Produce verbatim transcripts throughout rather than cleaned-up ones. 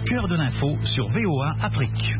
cœur de l'info sur V O A Afrique.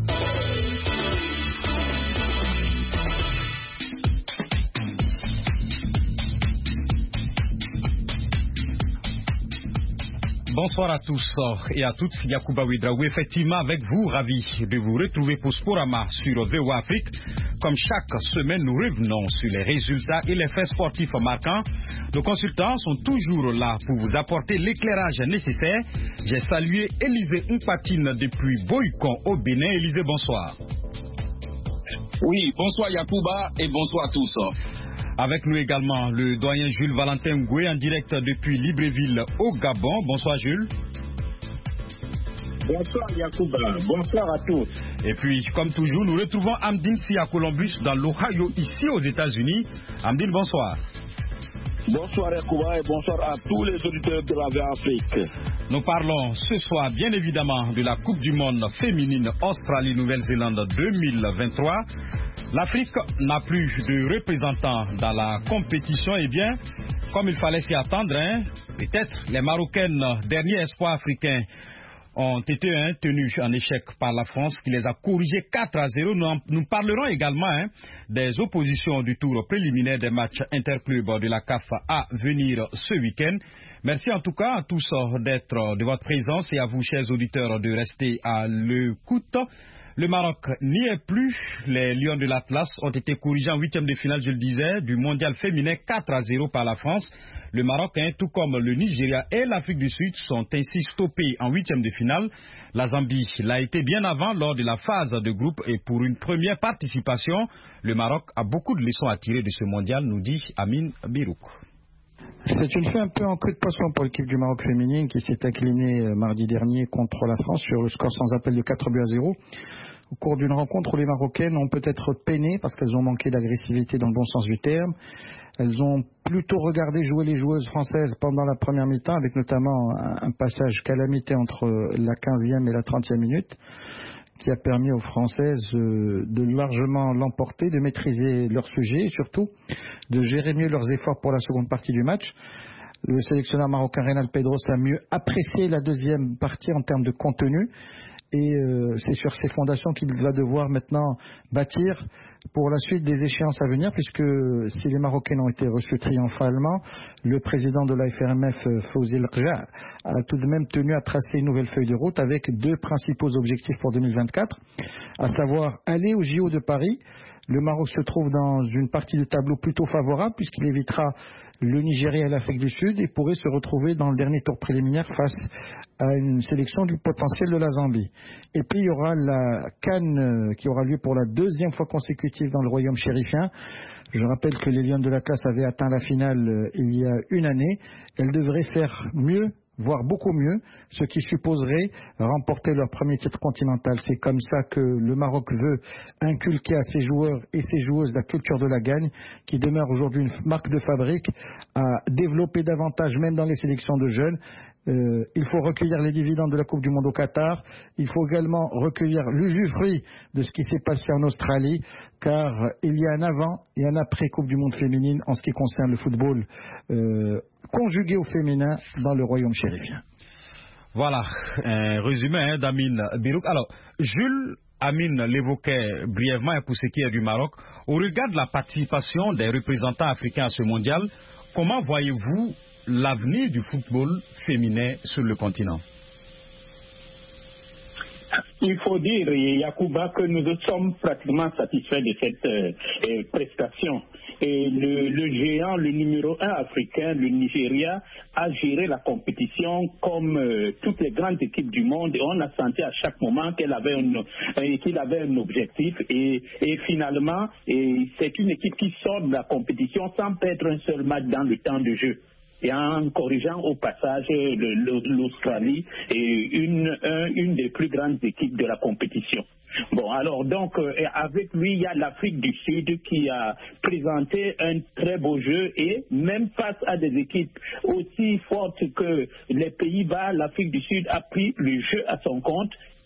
Bonsoir à tous et à toutes, Yacouba Ouedraogo, effectivement avec vous, ravi de vous retrouver pour Sporama sur V O A Afrique. Comme chaque semaine, nous revenons sur les résultats et les faits sportifs marquants. Nos consultants sont toujours là pour vous apporter l'éclairage nécessaire. J'ai salué Élisée Mpatine depuis Boycon au Bénin. Élisée, bonsoir. Oui, bonsoir Yacouba et bonsoir à tous. Avec nous également le doyen Jules Valentin Ngoué en direct depuis Libreville au Gabon. Bonsoir Jules. Bonsoir Yacouba, bonsoir à tous. Et puis, comme toujours, nous retrouvons Amdine Sia Columbus dans l'Ohio, ici aux États-Unis. Amdine, bonsoir. Bonsoir Yacouba et bonsoir à tous les auditeurs de la V O A Afrique. Nous parlons ce soir, bien évidemment, de la Coupe du Monde féminine Australie-Nouvelle-Zélande deux mille vingt-trois. L'Afrique n'a plus de représentants dans la compétition. Eh bien, comme il fallait s'y attendre, hein, peut-être les Marocaines, derniers espoirs africains, ont été hein, tenus en échec par la France qui les a corrigés quatre à zéro. Nous, en, nous parlerons également hein, des oppositions du tour préliminaire des matchs interclubs de la C A F à venir ce week-end. Merci en tout cas à tous d'être de votre présence et à vous, chers auditeurs, de rester à l'écoute. Le Maroc n'y est plus. Les Lions de l'Atlas ont été corrigés en huitième de finale, je le disais, du mondial féminin quatre à zéro par la France. Le Maroc, hein, tout comme le Nigeria et l'Afrique du Sud, sont ainsi stoppés en huitième de finale. La Zambie l'a été bien avant lors de la phase de groupe et pour une première participation, le Maroc a beaucoup de leçons à tirer de ce mondial, nous dit Amine Birouk. C'est une fin un peu en queue de poisson pour l'équipe du Maroc féminine qui s'est inclinée mardi dernier contre la France sur le score sans appel de quatre buts à zéro. Au cours d'une rencontre où les Marocaines ont peut-être peiné parce qu'elles ont manqué d'agressivité dans le bon sens du terme. Elles ont plutôt regardé jouer les joueuses françaises pendant la première mi-temps avec notamment un passage calamité entre la quinzième et la trentième minute qui a permis aux Françaises de largement l'emporter, de maîtriser leur sujet et surtout de gérer mieux leurs efforts pour la seconde partie du match. Le sélectionneur marocain Reynald Pedros a mieux apprécié la deuxième partie en termes de contenu. Et euh, c'est sur ces fondations qu'il va devoir maintenant bâtir pour la suite des échéances à venir, puisque si les Marocains ont été reçus triomphalement, le président de l'A F R M F, Fawzi El Rja, a tout de même tenu à tracer une nouvelle feuille de route avec deux principaux objectifs pour deux mille vingt-quatre, à savoir aller au J O de Paris. Le Maroc se trouve dans une partie du tableau plutôt favorable puisqu'il évitera le Nigeria et l'Afrique du Sud et pourrait se retrouver dans le dernier tour préliminaire face à une sélection du potentiel de la Zambie. Et puis il y aura la CAN qui aura lieu pour la deuxième fois consécutive dans le royaume chérifien. Je rappelle que les Lions de l'Atlas avaient atteint la finale il y a une année. Elles devraient faire mieux, voire beaucoup mieux, ce qui supposerait remporter leur premier titre continental. C'est comme ça que le Maroc veut inculquer à ses joueurs et ses joueuses la culture de la gagne, qui demeure aujourd'hui une marque de fabrique, à développer davantage même dans les sélections de jeunes. Euh, il faut recueillir les dividendes de la Coupe du Monde au Qatar. Il faut également recueillir l'usufruit de ce qui s'est passé en Australie, car il y a un avant et un après Coupe du Monde féminine en ce qui concerne le football euh, conjugué au féminin dans le royaume chérifien. Voilà, un résumé hein, d'Amine Birouk. Alors, Jules, Amine l'évoquait brièvement pour ce qui est du Maroc. Au regard de la participation des représentants africains à ce mondial, comment voyez-vous l'avenir du football féminin sur le continent? Il faut dire, Yacouba, que nous sommes pratiquement satisfaits de cette euh, prestation. Et le, le géant, le numéro un africain, le Nigeria, a géré la compétition comme euh, toutes les grandes équipes du monde. Et on a senti à chaque moment qu'elle avait un, euh, qu'il avait un objectif. Et, et finalement, et c'est une équipe qui sort de la compétition sans perdre un seul match dans le temps de jeu. Et en corrigeant au passage l'Australie et une, un, une des plus grandes équipes de la compétition. Bon, alors donc, euh, avec lui, il y a l'Afrique du Sud qui a présenté un très beau jeu et même face à des équipes aussi fortes que les Pays-Bas, l'Afrique du Sud a pris le jeu à son compte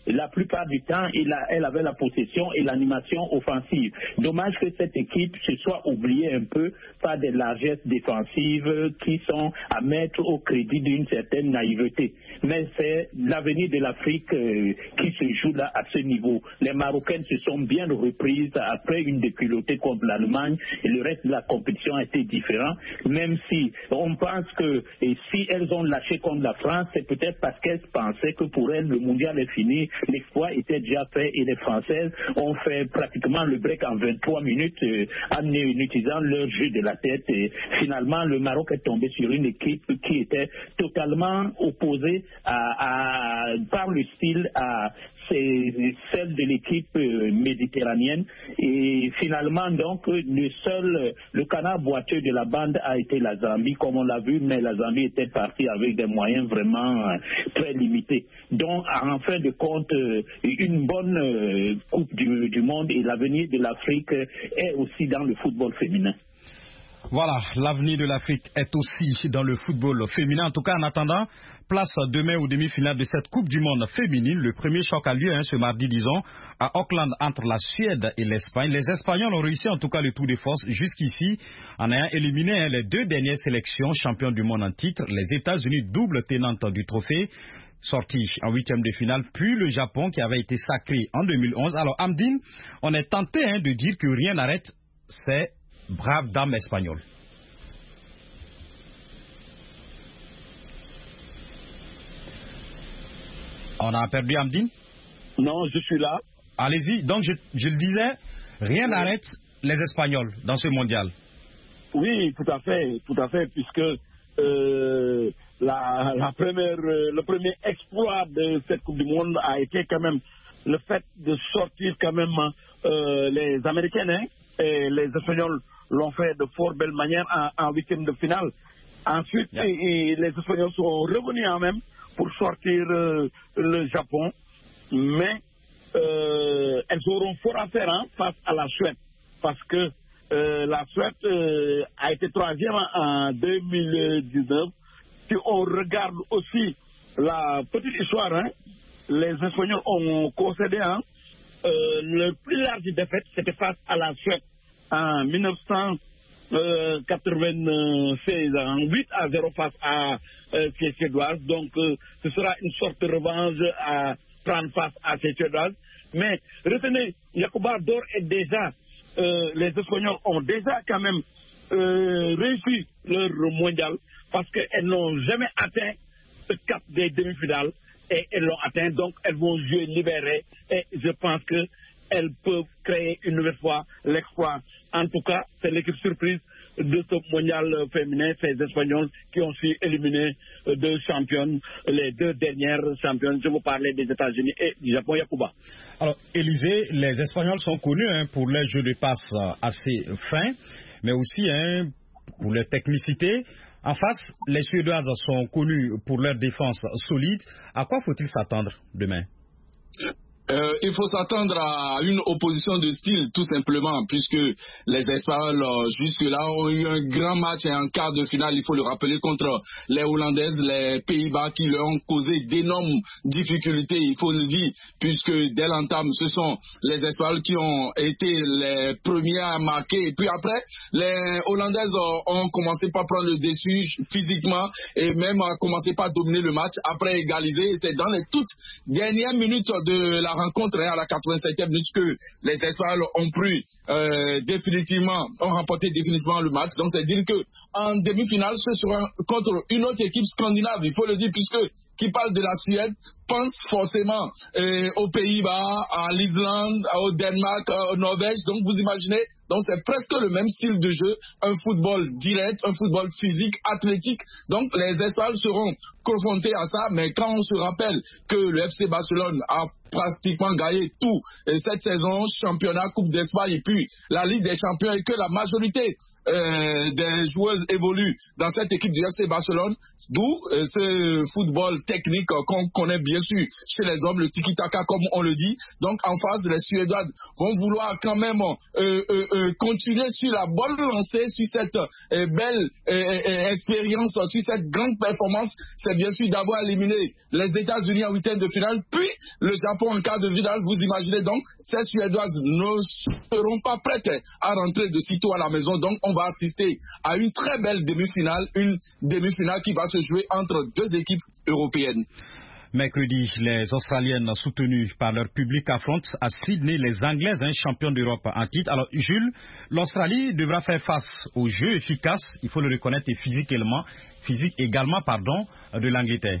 la plupart du temps, il a, elle avait la possession et l'animation offensive. Dommage que cette équipe se soit oubliée un peu par des largesses défensives qui sont à mettre au crédit d'une certaine naïveté. Mais c'est l'avenir de l'Afrique euh, qui se joue là à ce niveau. Les Marocaines se sont bien reprises après une déculottée contre l'Allemagne et le reste de la compétition a été différent, même si on pense que et si elles ont lâché contre la France, c'est peut-être parce qu'elles pensaient que pour elles le mondial est fini, l'exploit était déjà fait et les Françaises ont fait pratiquement le break en vingt-trois minutes euh, en utilisant leur jeu de la tête et finalement le Maroc est tombé sur une équipe qui était totalement opposée à, à, par le style à c'est celle de l'équipe euh, méditerranéenne et finalement donc le seul le canard boiteux de la bande a été la Zambie comme on l'a vu, mais la Zambie était partie avec des moyens vraiment euh, très limités. Donc en fin de compte euh, une bonne euh, coupe du, du monde et l'avenir de l'Afrique est aussi dans le football féminin. Voilà, l'avenir de l'Afrique est aussi dans le football féminin. En tout cas, en attendant, place demain aux demi-finales de cette Coupe du Monde féminine. Le premier choc a lieu hein, ce mardi, disons, à Auckland entre la Suède et l'Espagne. Les Espagnols ont réussi en tout cas le tour de force jusqu'ici en ayant éliminé hein, les deux dernières sélections championnes du monde en titre. Les États-Unis, double tenante du trophée, sorti en huitième de finale, puis le Japon qui avait été sacré en deux mille onze. Alors, Amdine, on est tenté hein, de dire que rien n'arrête ces braves dames espagnoles. On a perdu Amdine? Non, je suis là. Allez-y. Donc, je, je le disais, rien n'arrête les Espagnols dans ce mondial. Oui, tout à fait, tout à fait, puisque euh, la, la première, euh, le premier exploit de cette Coupe du Monde a été quand même le fait de sortir quand même euh, les Américaines, hein, et les Espagnols l'ont fait de fort belle manière en, en huitième de finale. Ensuite, yeah. et, et les Espagnols sont revenus en même pour sortir euh, le Japon, mais euh, elles auront fort à faire hein, face à la Suède, parce que euh, la Suède euh, a été troisième en deux mille dix-neuf. Si on regarde aussi la petite histoire, hein, les Espagnols ont concédé hein, euh, le plus large défaite, c'était face à la Suède en mille neuf cent quatre-vingt-seize, en huit à zéro face à euh, ces Suédoises. Donc, euh, ce sera une sorte de revanche à prendre face à ces Suédoises. Mais retenez, Yacouba d'or est déjà, euh, les Espagnols ont déjà quand même euh, réussi leur mondial parce qu'elles n'ont jamais atteint ce cap des demi-finales et elles l'ont atteint. Donc, elles vont jouer libérées et je pense que elles peuvent créer une nouvelle fois l'exploit. En tout cas, c'est l'équipe surprise de ce mondial féminin, ces Espagnols qui ont su éliminer deux championnes, les deux dernières championnes. Je vous parlais des États-Unis et du Japon. Yacouba. Alors, Élisée, les Espagnols sont connus hein, pour les jeux de passe assez fins, mais aussi hein, pour leur technicité. En face, les Suédoises sont connues pour leur défense solide. À quoi faut-il s'attendre demain? Euh, il faut s'attendre à une opposition de style, tout simplement, puisque les Espagnols, euh, jusque-là, ont eu un grand match et un quart de finale, il faut le rappeler, contre les Hollandaises, les Pays-Bas, qui leur ont causé d'énormes difficultés, il faut le dire, puisque dès l'entame, ce sont les Espagnols qui ont été les premiers à marquer. Et puis après, les Hollandaises ont commencé par prendre le dessus physiquement et même ont commencé par dominer le match, après égaliser. Et c'est dans les toutes dernières minutes de la rencontre à la quatre-vingt-septième minute que les Espagnols ont pris euh, définitivement, ont remporté définitivement le match. Donc c'est dire que en demi-finale, ce sera contre une autre équipe scandinave, il faut le dire, puisque qui parle de la Suède pense forcément euh, aux Pays-Bas, à l'Islande, au Danemark, au Norvège. Donc vous imaginez, donc c'est presque le même style de jeu, un football direct, un football physique, athlétique. Donc les Espagnols seront confrontés à ça, mais quand on se rappelle que le F C Barcelone a pratiquement gagné tout et cette saison, championnat, Coupe d'Espagne et puis la Ligue des Champions, et que la majorité euh, des joueuses évoluent dans cette équipe du F C Barcelone, d'où euh, ce football technique euh, qu'on connaît bien sûr chez les hommes, le tiki-taka comme on le dit. Donc en face, les Suédois vont vouloir quand même euh, euh, euh, continuer sur la bonne lancée, sur cette euh, belle euh, euh, expérience, sur cette grande performance, c'est bien sûr d'avoir éliminé les États-Unis en huitième de finale, puis le Japon en quart de finale. Vous imaginez donc, ces Suédoises ne seront pas prêtes à rentrer de sitôt à la maison. Donc, on va assister à une très belle demi-finale, une demi-finale qui va se jouer entre deux équipes européennes. Mercredi, les Australiennes soutenues par leur public affrontent à Sydney les Anglaises, hein, championnes d'Europe en titre. Alors, Jules, l'Australie devra faire face au jeu efficace, il faut le reconnaître, et physique également, physique également pardon, de l'Angleterre.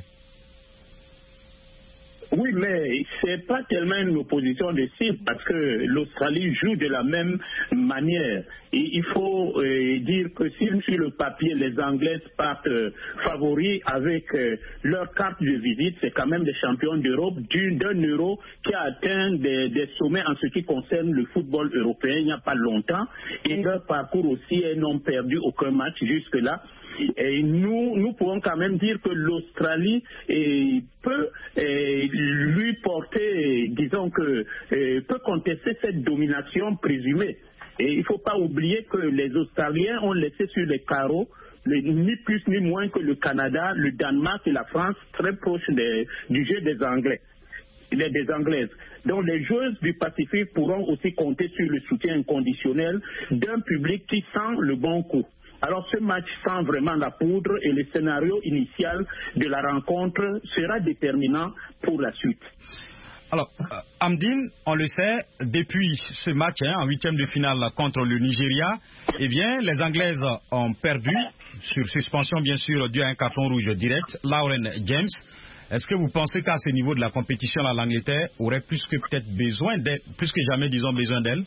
Oui, mais c'est pas tellement une opposition de cible parce que l'Australie joue de la même manière. Et il faut euh, dire que si sur le papier les Anglaises partent euh, favoris avec euh, leur carte de visite, c'est quand même des champions d'Europe d'un euro qui a atteint des, des sommets en ce qui concerne le football européen il n'y a pas longtemps. Et leur parcours aussi, elles n'ont perdu aucun match jusque-là. Et nous, nous pouvons quand même dire que l'Australie eh, peut eh, lui porter, disons que, eh, peut contester cette domination présumée. Et il ne faut pas oublier que les Australiens ont laissé sur les carreaux le, ni plus ni moins que le Canada, le Danemark et la France très proches des, du jeu des Anglais. Des, des Anglaises. Donc les joueuses du Pacifique pourront aussi compter sur le soutien inconditionnel d'un public qui sent le bon coup. Alors ce match sent vraiment la poudre et le scénario initial de la rencontre sera déterminant pour la suite. Alors, euh, Amdine, on le sait, depuis ce match hein, en huitième de finale contre le Nigeria, eh bien, les Anglaises ont perdu, sur suspension bien sûr, dû à un carton rouge direct, Lauren James. Est-ce que vous pensez qu'à ce niveau de la compétition, l'Angleterre aurait plus que peut-être besoin d'elle, plus que jamais, disons, besoin d'elle?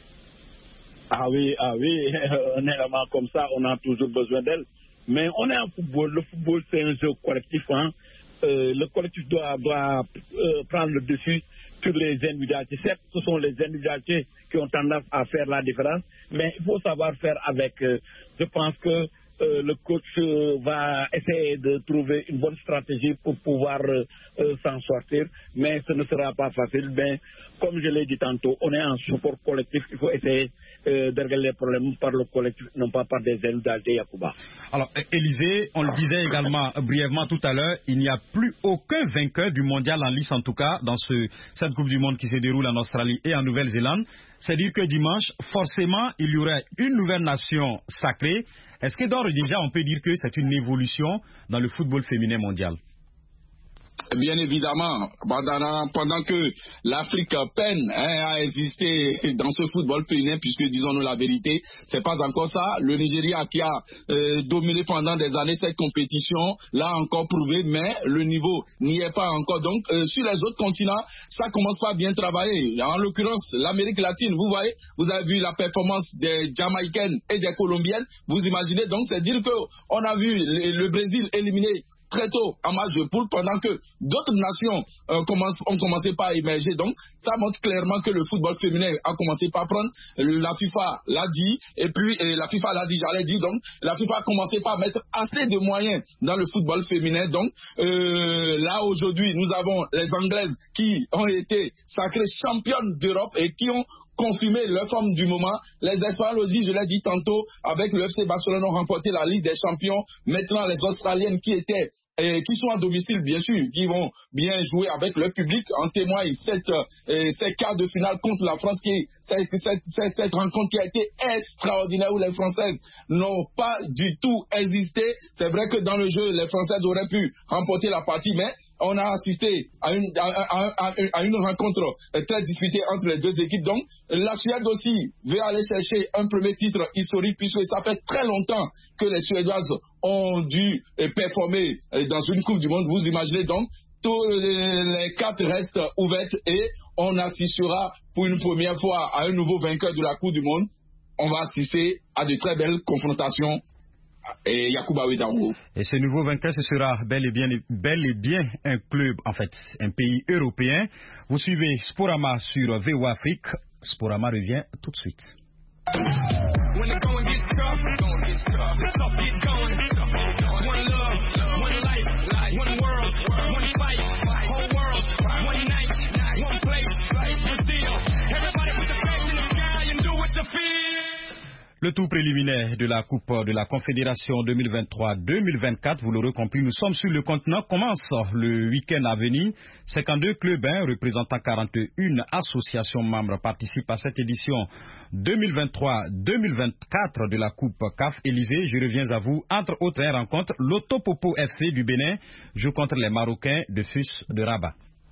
Ah oui, ah oui, honnêtement, comme ça, on a toujours besoin d'elle. Mais on est en football. Le football, c'est un jeu collectif. Hein. Euh, le collectif doit, doit euh, prendre le dessus sur les individualités. Certes, ce sont les individualités qui ont tendance à faire la différence, mais il faut savoir faire avec. Euh, je pense que euh, le coach euh, va essayer de trouver une bonne stratégie pour pouvoir euh, euh, s'en sortir, mais ce ne sera pas facile. Mais comme je l'ai dit tantôt, on est en support collectif. Il faut essayer euh, de régler les problèmes par le collectif, non pas par des individualités, Yacouba. Alors, Élisée, on le disait également brièvement tout à l'heure, il n'y a plus aucun vainqueur du mondial en lice, en tout cas, dans ce, cette Coupe du Monde qui se déroule en Australie et en Nouvelle-Zélande. C'est-à-dire que dimanche, forcément, il y aurait une nouvelle nation sacrée. Est-ce que d'ores et déjà, on peut dire que c'est une évolution dans le football féminin mondial? Bien évidemment, pendant, pendant que l'Afrique peine hein, à exister dans ce football féminin, puisque disons-nous la vérité, c'est pas encore ça. Le Nigeria qui a euh, dominé pendant des années cette compétition l'a encore prouvé, mais le niveau n'y est pas encore. Donc euh, sur les autres continents, ça commence pas à bien travailler. En l'occurrence, l'Amérique latine, vous voyez, vous avez vu la performance des Jamaïcaines et des Colombiennes. Vous imaginez donc, c'est dire que on a vu le, le Brésil éliminer très tôt en match de poule, pendant que d'autres nations euh, commencent, ont commencé par émerger. Donc, ça montre clairement que le football féminin a commencé par prendre. La FIFA l'a dit, et puis et la FIFA l'a dit, j'allais dire, donc, la FIFA a commencé par mettre assez de moyens dans le football féminin. Donc, euh, là, aujourd'hui, nous avons les Anglaises qui ont été sacrées championnes d'Europe et qui ont confirmé leur forme du moment. Les Espagnols aussi, je l'ai dit tantôt, avec le F C Barcelone, ont remporté la Ligue des Champions. Maintenant, les Australiennes qui étaient Et qui sont à domicile, bien sûr, qui vont bien jouer avec le public. En témoigne cette, euh, ces quarts de finale contre la France, qui cette, cette, cette, cette rencontre qui a été extraordinaire, où les Françaises n'ont pas du tout hésité. C'est vrai que dans le jeu, les Françaises auraient pu remporter la partie, mais on a assisté à une, à, à, à, à une rencontre très disputée entre les deux équipes. Donc, la Suède aussi veut aller chercher un premier titre historique, puisque ça fait très longtemps que les Suédoises ont dû performer dans une Coupe du Monde. Vous imaginez donc, tous les cartes restent ouvertes et on assistera pour une première fois à un nouveau vainqueur de la Coupe du Monde. On va assister à de très belles confrontations. Et Yacouba Ouedraogo. Et ce nouveau vainqueur, ce sera bel et bien, bel et bien un club, en fait, un pays européen. Vous suivez Sporama sur V O A Afrique. Sporama revient tout de suite. When the going gets tough, going gets tough. The tough get going. One love, one life, one world, one fight, whole world, one night, one place, Brazil. Everybody put the flag in the sky and do what you feel. Le tour préliminaire de la Coupe de la Confédération deux mille vingt-trois deux mille vingt-quatre, vous l'aurez compris, nous sommes sur le continent, commence le week-end à venir. cinquante-deux clubs hein, représentant quarante et une associations membres participent à cette édition deux mille vingt-trois deux mille vingt-quatre de la Coupe C A F Élysée. Je reviens à vous. Entre autres rencontres, l'Autopopo F C du Bénin joue contre les Marocains de Fus de Rabat.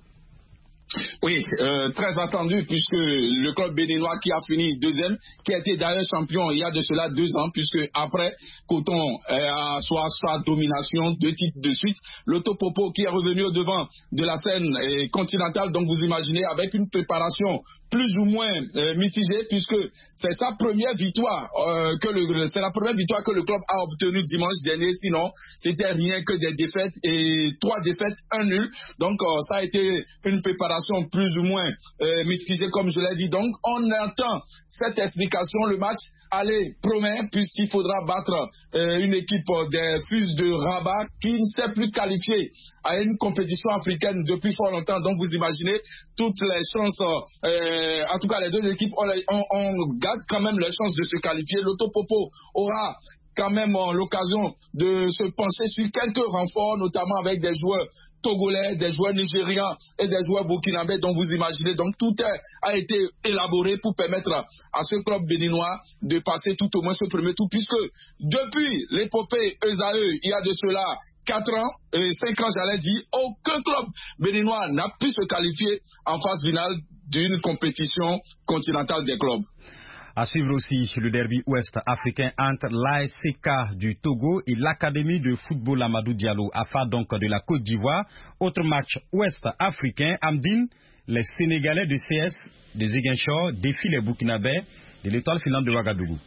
Oui, euh, très attendu puisque le club béninois qui a fini deuxième, qui a été d'ailleurs champion il y a de cela deux ans, puisque après Coton euh, a soit sa domination, deux titres de suite, l'Autopopo qui est revenu au devant de la scène euh, continentale, donc vous imaginez avec une préparation plus ou moins euh, mitigée, puisque c'est sa première victoire, euh, que le, c'est la première victoire que le club a obtenue dimanche dernier, sinon c'était rien que des défaites et trois défaites, un nul, donc euh, ça a été une préparation plus ou moins euh, mitigée comme je l'ai dit. Donc on attend cette explication. Le match allez promet puisqu'il faudra battre euh, une équipe des Fus de Rabat qui ne s'est plus qualifiée à une compétition africaine depuis fort longtemps. Donc vous imaginez toutes les chances, euh, en tout cas les deux équipes on, on, on garde quand même les chances de se qualifier. L'Autopopo aura quand même euh, l'occasion de se pencher sur quelques renforts, notamment avec des joueurs togolais, des joueurs nigérians et des joueurs burkinabés, dont vous imaginez. Donc tout est, a été élaboré pour permettre à ce club béninois de passer tout au moins ce premier tour, puisque depuis l'épopée Esaü, il y a de cela quatre ans, et cinq ans j'allais dire, aucun club béninois n'a pu se qualifier en phase finale d'une compétition continentale des clubs. À suivre aussi le derby ouest africain entre l'A S C K du Togo et l'Académie de football Amadou Diallo, A F A donc de la Côte d'Ivoire. Autre match ouest africain, Amdine, les Sénégalais de C S de Ziguinchor défient les Burkinabés de l'Étoile filante de Ouagadougou.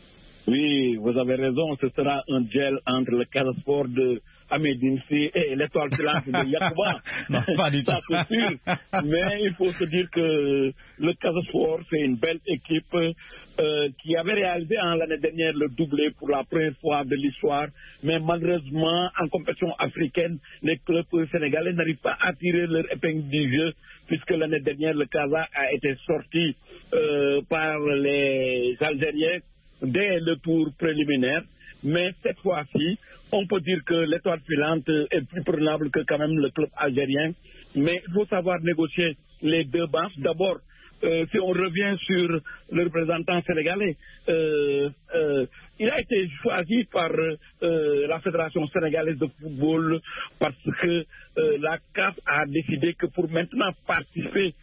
Oui, vous avez raison, ce sera un duel entre le Casa Sport de Amédine C et l'Étoile filante de Yacouba. Non, pas du tout. Ça c'est sûr. Mais il faut se dire que le Casa Sport, c'est une belle équipe euh, qui avait réalisé en l'année dernière le doublé pour la première fois de l'histoire. Mais malheureusement, en compétition africaine, les clubs sénégalais n'arrivent pas à tirer leur épingle du jeu, puisque l'année dernière, le Casa a été sorti euh, par les Algériens dès le tour préliminaire, mais cette fois-ci, on peut dire que l'Étoile filante est plus prenable que quand même le club algérien, mais il faut savoir négocier les deux branches. D'abord, euh, si on revient sur le représentant sénégalais, euh, euh, il a été choisi par euh, la Fédération sénégalaise de football parce que euh, la C A F a décidé que pour maintenant participer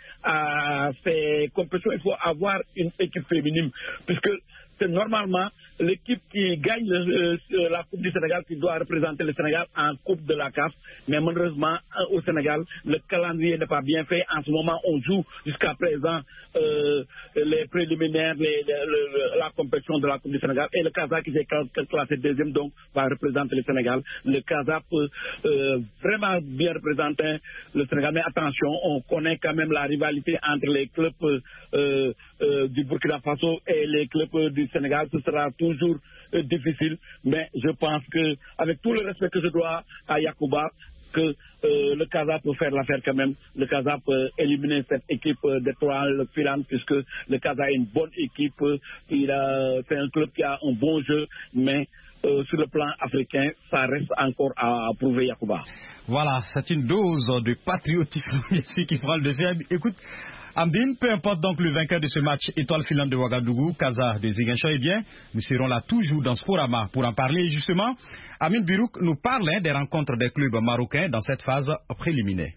à ces compétitions, il faut avoir une équipe féminine, puisque c'est normalement l'équipe qui gagne le, euh, la Coupe du Sénégal qui doit représenter le Sénégal en Coupe de la C A F. Mais malheureusement, au Sénégal, le calendrier n'est pas bien fait. En ce moment, on joue jusqu'à présent euh, les préliminaires, les, les, les, la compétition de la Coupe du Sénégal. Et le Casa qui s'est classé deuxième, donc, va représenter le Sénégal. Le Casa peut euh, vraiment bien représenter le Sénégal. Mais attention, on connaît quand même la rivalité entre les clubs euh, euh, du Burkina Faso et les clubs du Sénégal. Ce sera toujours euh, difficile, mais je pense que, avec tout le respect que je dois à Yacouba, que euh, le Casa peut faire l'affaire quand même. Le Casa peut éliminer cette équipe euh, d'étoiles filantes, puisque le Casa est une bonne équipe. Il a, c'est un club qui a un bon jeu, mais euh, sur le plan africain, ça reste encore à, à prouver, Yacouba. Voilà, c'est une dose de patriotisme ici qui prend le deuxième. Écoute, Amdine, peu importe donc le vainqueur de ce match Étoile filante de Ouagadougou, Casa de Ziguinchor, eh bien, nous serons là toujours dans Sporama pour en parler. Et justement, Amine Birouk nous parle hein, des rencontres des clubs marocains dans cette phase préliminaire.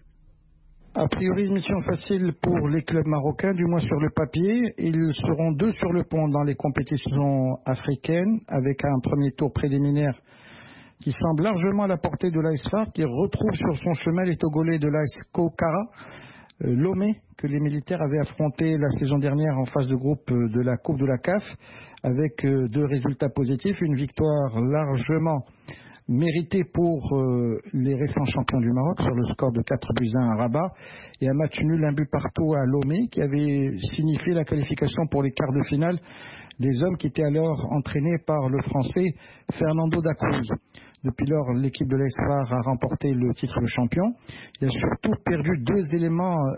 A priori, mission facile pour les clubs marocains, du moins sur le papier. Ils seront deux sur le pont dans les compétitions africaines, avec un premier tour préliminaire qui semble largement à la portée de l'A S F A R, qui retrouve sur son chemin les Togolais de l'A S Kokara, euh, Lomé, que les militaires avaient affronté la saison dernière en phase de groupe de la Coupe de la C A F, avec euh, deux résultats positifs, une victoire largement méritée pour euh, les récents champions du Maroc sur le score de quatre buts à un à Rabat, et un match nul, un but partout à Lomé, qui avait signifié la qualification pour les quarts de finale des hommes qui étaient alors entraînés par le Français Fernando da Cruz. Depuis lors, l'équipe de l'A S F A R a remporté le titre de champion. Il a surtout perdu deux éléments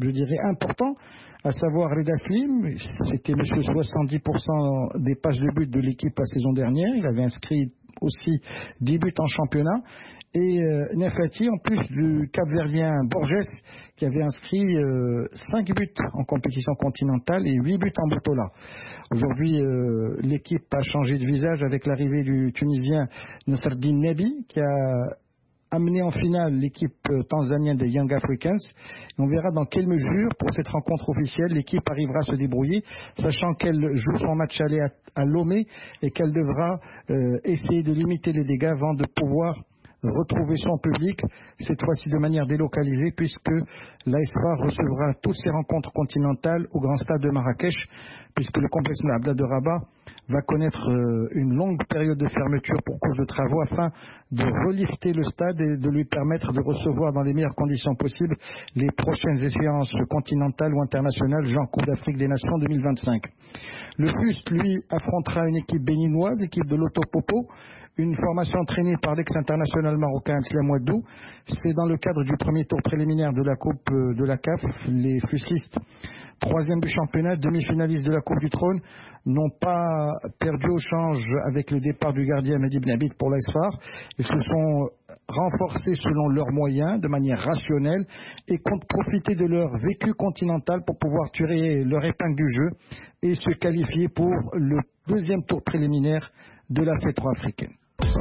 je dirais, importants, à savoir Reda Slim. C'était monsieur soixante-dix pour cent des passes de but de l'équipe la saison dernière. Il avait inscrit aussi dix buts en championnat. Et euh, Nefati, en plus du Cap-Verdien Borges, qui avait inscrit euh, cinq buts en compétition continentale et huit buts en Botola. Aujourd'hui, euh, l'équipe a changé de visage avec l'arrivée du Tunisien Nasreddine Nebi, qui a amené en finale l'équipe euh, tanzanienne des Young Africans. Et on verra dans quelle mesure, pour cette rencontre officielle, l'équipe arrivera à se débrouiller, sachant qu'elle joue son match aller à, à Lomé et qu'elle devra euh, essayer de limiter les dégâts avant de pouvoir retrouver son public, cette fois-ci de manière délocalisée, puisque l'A S F A recevra toutes ses rencontres continentales au Grand Stade de Marrakech, puisque le complexe Abdallah de Rabat va connaître euh, une longue période de fermeture pour cause de travaux afin de relifter le stade et de lui permettre de recevoir dans les meilleures conditions possibles les prochaines échéances continentales ou internationales, genre Coupe d'Afrique des Nations deux mille vingt-cinq. Le F U S T, lui, affrontera une équipe béninoise, l'équipe de l'Auto Popo, une formation entraînée par l'ex-international marocain Slam Ouaddou. C'est dans le cadre du premier tour préliminaire de la Coupe de la C A F. Les fuslistes, troisième du championnat, demi-finalistes de la Coupe du Trône, n'ont pas perdu au change avec le départ du gardien Mehdi Benabid pour l'A S F A R. Ils se sont renforcés selon leurs moyens, de manière rationnelle, et comptent profiter de leur vécu continental pour pouvoir tirer leur épingle du jeu et se qualifier pour le deuxième tour préliminaire de la C trois africaine.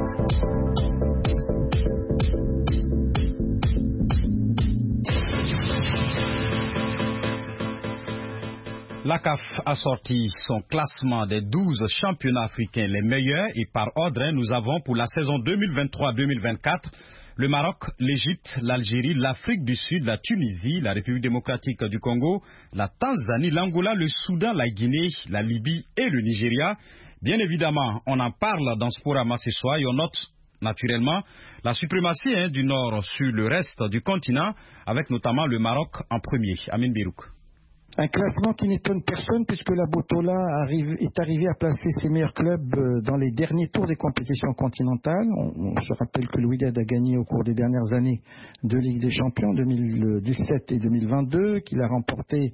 La C A F a sorti son classement des douze championnats africains les meilleurs et par ordre, nous avons pour la saison deux mille vingt-trois deux mille vingt-quatre le Maroc, l'Égypte, l'Algérie, l'Afrique du Sud, la Tunisie, la République démocratique du Congo, la Tanzanie, l'Angola, le Soudan, la Guinée, la Libye et le Nigeria. Bien évidemment, on en parle dans Sporama ce soir et on note naturellement la suprématie hein, du Nord sur le reste du continent, avec notamment le Maroc en premier. Amin Birouk. Un classement qui n'étonne personne puisque la Botola arrive, est arrivée à placer ses meilleurs clubs dans les derniers tours des compétitions continentales. On, on se rappelle que le Wydad a gagné au cours des dernières années deux Ligues des Champions, deux mille dix-sept et deux mille vingt-deux, qu'il a remporté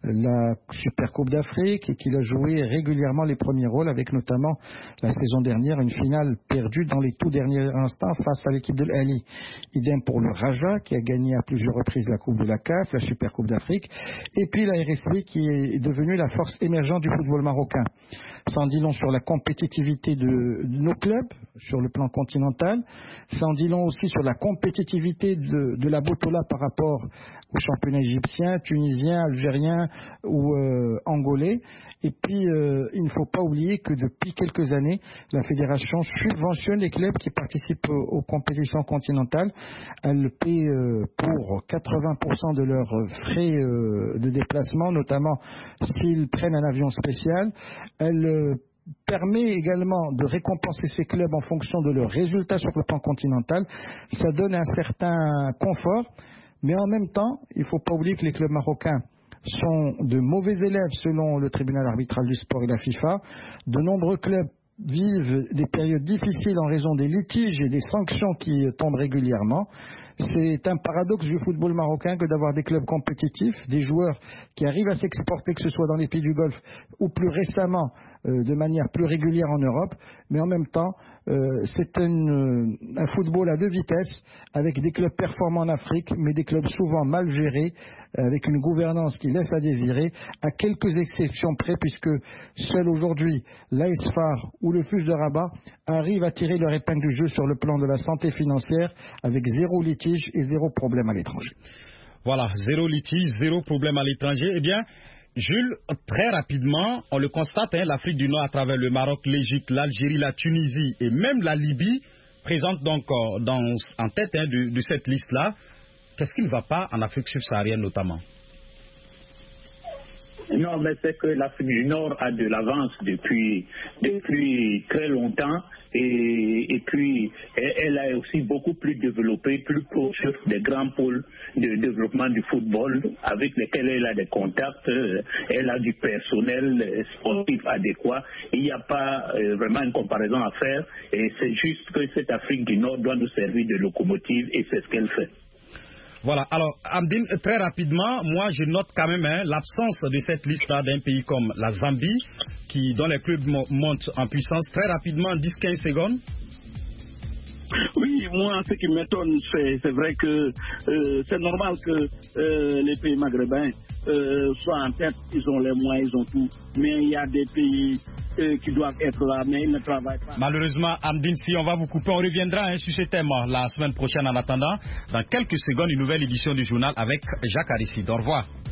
la Super Coupe d'Afrique et qu'il a joué régulièrement les premiers rôles avec notamment la saison dernière une finale perdue dans les tout derniers instants face à l'équipe de l'Ali. Idem pour le Raja qui a gagné à plusieurs reprises la Coupe de la C A F, la Super Coupe d'Afrique et puis la R S B qui est devenue la force émergente du football marocain. Ça en dit long sur la compétitivité de, de nos clubs sur le plan continental. Ça en dit long aussi sur la compétitivité de, de la Botola par rapport aux championnats égyptiens, tunisiens, algériens ou euh, angolais. Et puis, euh, il ne faut pas oublier que depuis quelques années, la fédération subventionne les clubs qui participent aux, aux compétitions continentales. Elle paie euh, pour quatre-vingts pour cent de leurs frais euh, de déplacement, notamment s'ils prennent un avion spécial. Elle euh, permet également de récompenser ces clubs en fonction de leurs résultats sur le plan continental. Ça donne un certain confort, mais en même temps, il ne faut pas oublier que les clubs marocains sont de mauvais élèves selon le tribunal arbitral du sport et la FIFA. De nombreux clubs vivent des périodes difficiles en raison des litiges et des sanctions qui tombent régulièrement. C'est un paradoxe du football marocain que d'avoir des clubs compétitifs, des joueurs qui arrivent à s'exporter, que ce soit dans les pays du Golfe ou plus récemment euh, de manière plus régulière en Europe, mais en même temps, euh, c'est une, un football à deux vitesses, avec des clubs performants en Afrique, mais des clubs souvent mal gérés, avec une gouvernance qui laisse à désirer, à quelques exceptions près, puisque seul aujourd'hui l'A S F A R ou le F U S de Rabat arrivent à tirer leur épingle du jeu sur le plan de la santé financière, avec zéro litige et zéro problème à l'étranger. Voilà, zéro litige, zéro problème à l'étranger. Eh bien, Jules, très rapidement, on le constate, hein, l'Afrique du Nord à travers le Maroc, l'Égypte, l'Algérie, la Tunisie et même la Libye présente donc euh, dans, en tête hein, de, de cette liste-là. Qu'est-ce qui ne va pas en Afrique subsaharienne notamment? Non, mais c'est que l'Afrique du Nord a de l'avance depuis, depuis très longtemps et, et puis elle a aussi beaucoup plus développé, plus proche des grands pôles de développement du football avec lesquels elle a des contacts, elle a du personnel sportif adéquat. Il n'y a pas euh, vraiment une comparaison à faire et c'est juste que cette Afrique du Nord doit nous servir de locomotive et c'est ce qu'elle fait. Voilà, alors Amdine, très rapidement, moi je note quand même hein, l'absence de cette liste-là d'un pays comme la Zambie, qui, dont les clubs montent en puissance très rapidement, dix à quinze secondes. Oui, moi, ce qui m'étonne, c'est vrai que euh, c'est normal que euh, les pays maghrébins euh, soient en tête, ils ont les moyens, ils ont tout, mais il y a des pays euh, qui doivent être là, mais ils ne travaillent pas. Malheureusement, Amdine, si on va vous couper, on reviendra hein, sur ce thème la semaine prochaine. En attendant, dans quelques secondes, une nouvelle édition du journal avec Jacques Aristide. Au revoir.